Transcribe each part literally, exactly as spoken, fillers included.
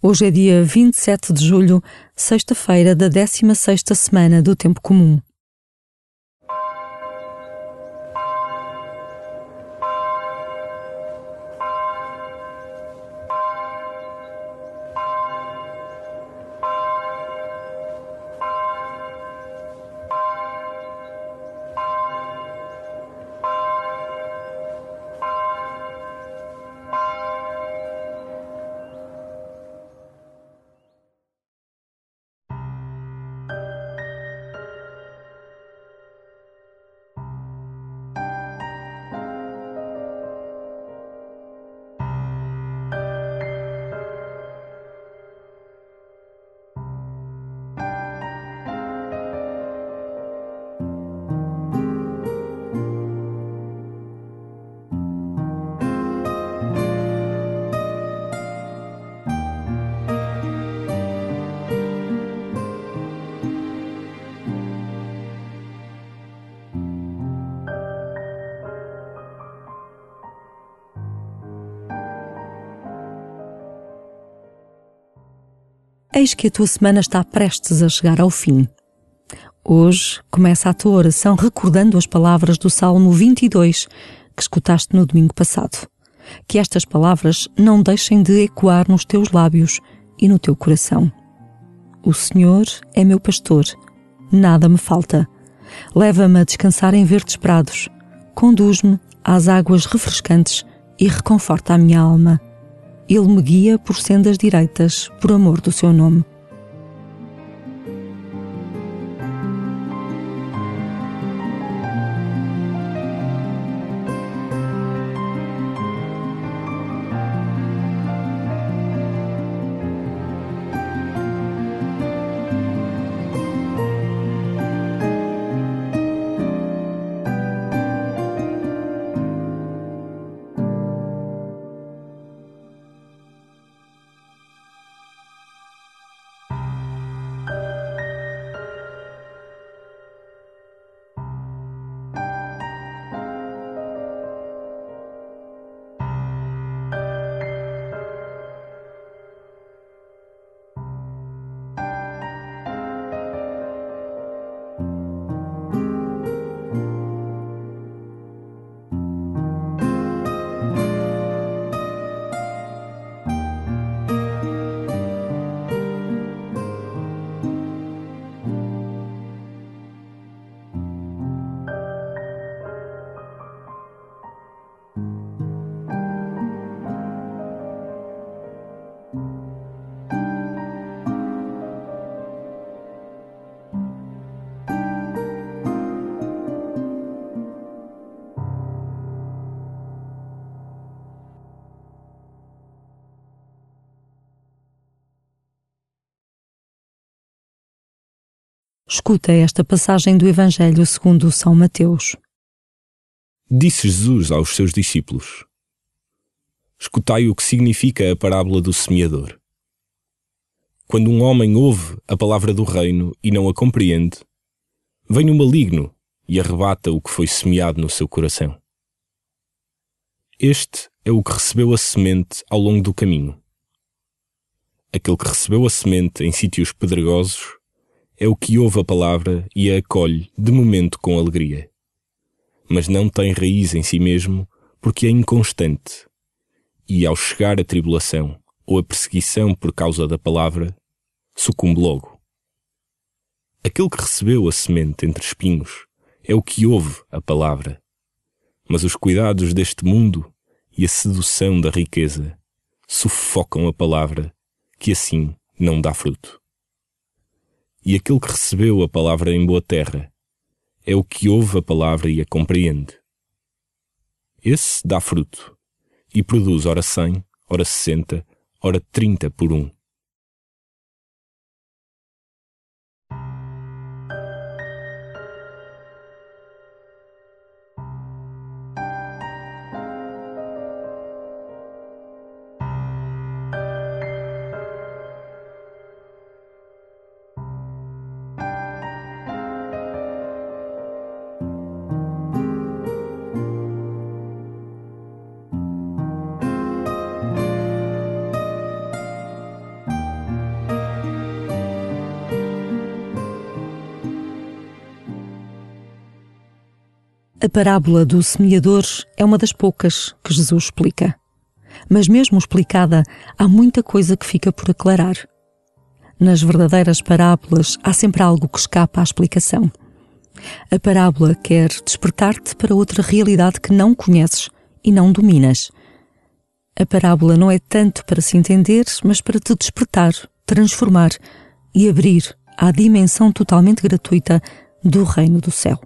Hoje é dia vinte e sete de julho, sexta-feira da décima sexta semana do Tempo Comum. Eis que a tua semana está prestes a chegar ao fim. Hoje começa a tua oração recordando as palavras do Salmo vinte e dois que escutaste no domingo passado. Que estas palavras não deixem de ecoar nos teus lábios e no teu coração. O Senhor é meu pastor, nada me falta. Leva-me a descansar em verdes prados, conduz-me às águas refrescantes e reconforta a minha alma. Ele me guia por sendas direitas, por amor do seu nome. Escuta esta passagem do Evangelho segundo São Mateus. Disse Jesus aos seus discípulos: Escutai o que significa a parábola do semeador. Quando um homem ouve a palavra do reino e não a compreende, vem o maligno e arrebata o que foi semeado no seu coração. Este é o que recebeu a semente ao longo do caminho. Aquele que recebeu a semente em sítios pedregosos é o que ouve a palavra e a acolhe de momento com alegria, mas não tem raiz em si mesmo porque é inconstante, e ao chegar a tribulação ou a perseguição por causa da palavra, sucumbe logo. Aquele que recebeu a semente entre espinhos é o que ouve a palavra, mas os cuidados deste mundo e a sedução da riqueza sufocam a palavra, que assim não dá fruto. E aquele que recebeu a palavra em boa terra é o que ouve a palavra e a compreende. Esse dá fruto e produz ora cem, ora sessenta, ora trinta por um. A parábola do semeador é uma das poucas que Jesus explica. Mas mesmo explicada, há muita coisa que fica por aclarar. Nas verdadeiras parábolas há sempre algo que escapa à explicação. A parábola quer despertar-te para outra realidade que não conheces e não dominas. A parábola não é tanto para se entender, mas para te despertar, transformar e abrir à dimensão totalmente gratuita do reino do céu.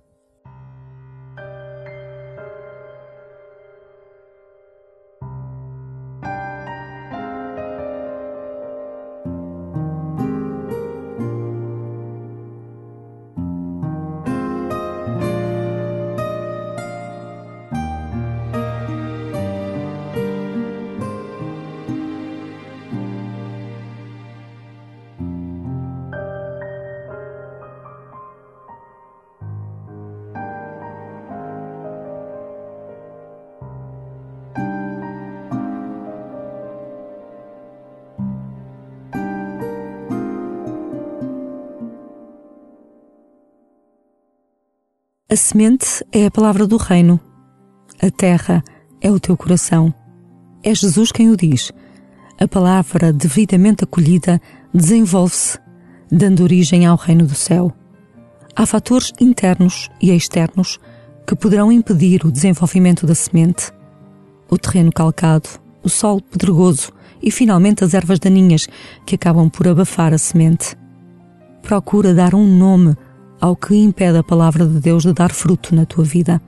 A semente é a palavra do reino. A terra é o teu coração. É Jesus quem o diz. A palavra devidamente acolhida desenvolve-se, dando origem ao reino do céu. Há fatores internos e externos que poderão impedir o desenvolvimento da semente. O terreno calcado, o solo pedregoso e, finalmente, as ervas daninhas que acabam por abafar a semente. Procura dar um nome ao que impede a palavra de Deus de dar fruto na tua vida.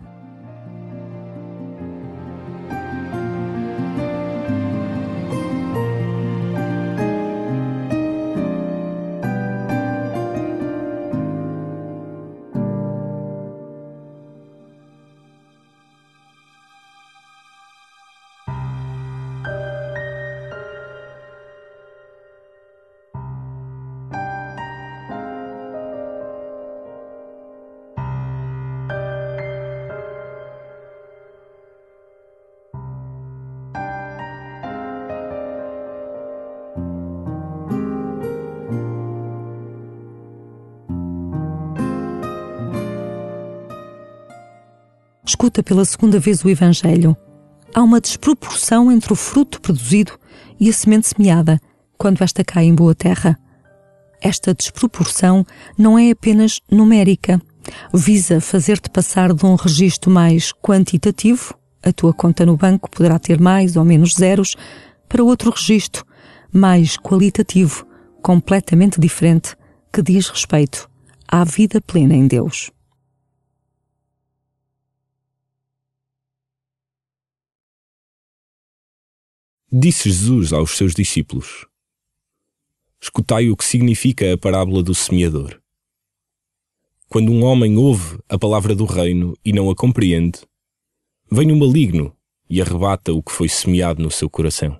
Escuta pela segunda vez o Evangelho. Há uma desproporção entre o fruto produzido e a semente semeada, quando esta cai em boa terra. Esta desproporção não é apenas numérica. Visa fazer-te passar de um registro mais quantitativo, a tua conta no banco poderá ter mais ou menos zeros, para outro registro, mais qualitativo, completamente diferente, que diz respeito à vida plena em Deus. Disse Jesus aos seus discípulos: escutai o que significa a parábola do semeador. Quando um homem ouve a palavra do reino e não a compreende, vem o maligno e arrebata o que foi semeado no seu coração.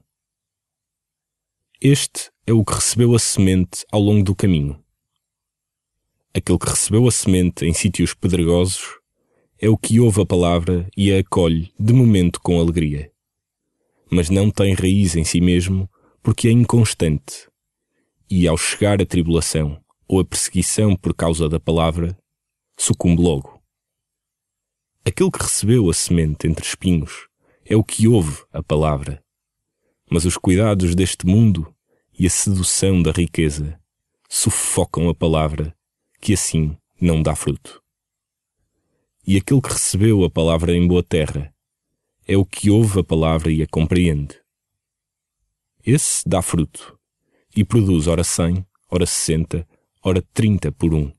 Este é o que recebeu a semente ao longo do caminho. Aquele que recebeu a semente em sítios pedregosos é o que ouve a palavra e a acolhe de momento com alegria, mas não tem raiz em si mesmo porque é inconstante, e ao chegar a tribulação ou a perseguição por causa da palavra, sucumbe logo. Aquele que recebeu a semente entre espinhos é o que ouve a palavra, mas os cuidados deste mundo e a sedução da riqueza sufocam a palavra, que assim não dá fruto. E aquele que recebeu a palavra em boa terra é o que ouve a palavra e a compreende. Esse dá fruto e produz ora cem, ora sessenta, ora trinta por um.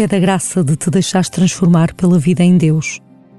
pede a graça de te deixares transformar pela vida em Deus.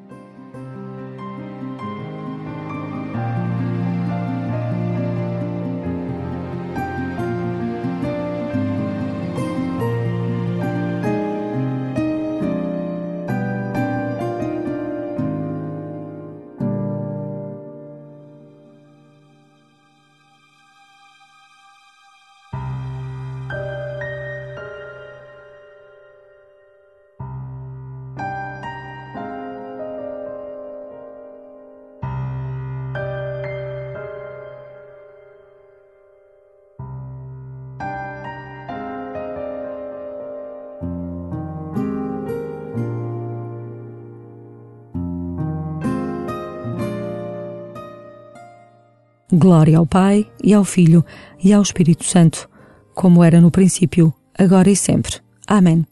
Glória ao Pai, e ao Filho, e ao Espírito Santo, como era no princípio, agora e sempre. Amém.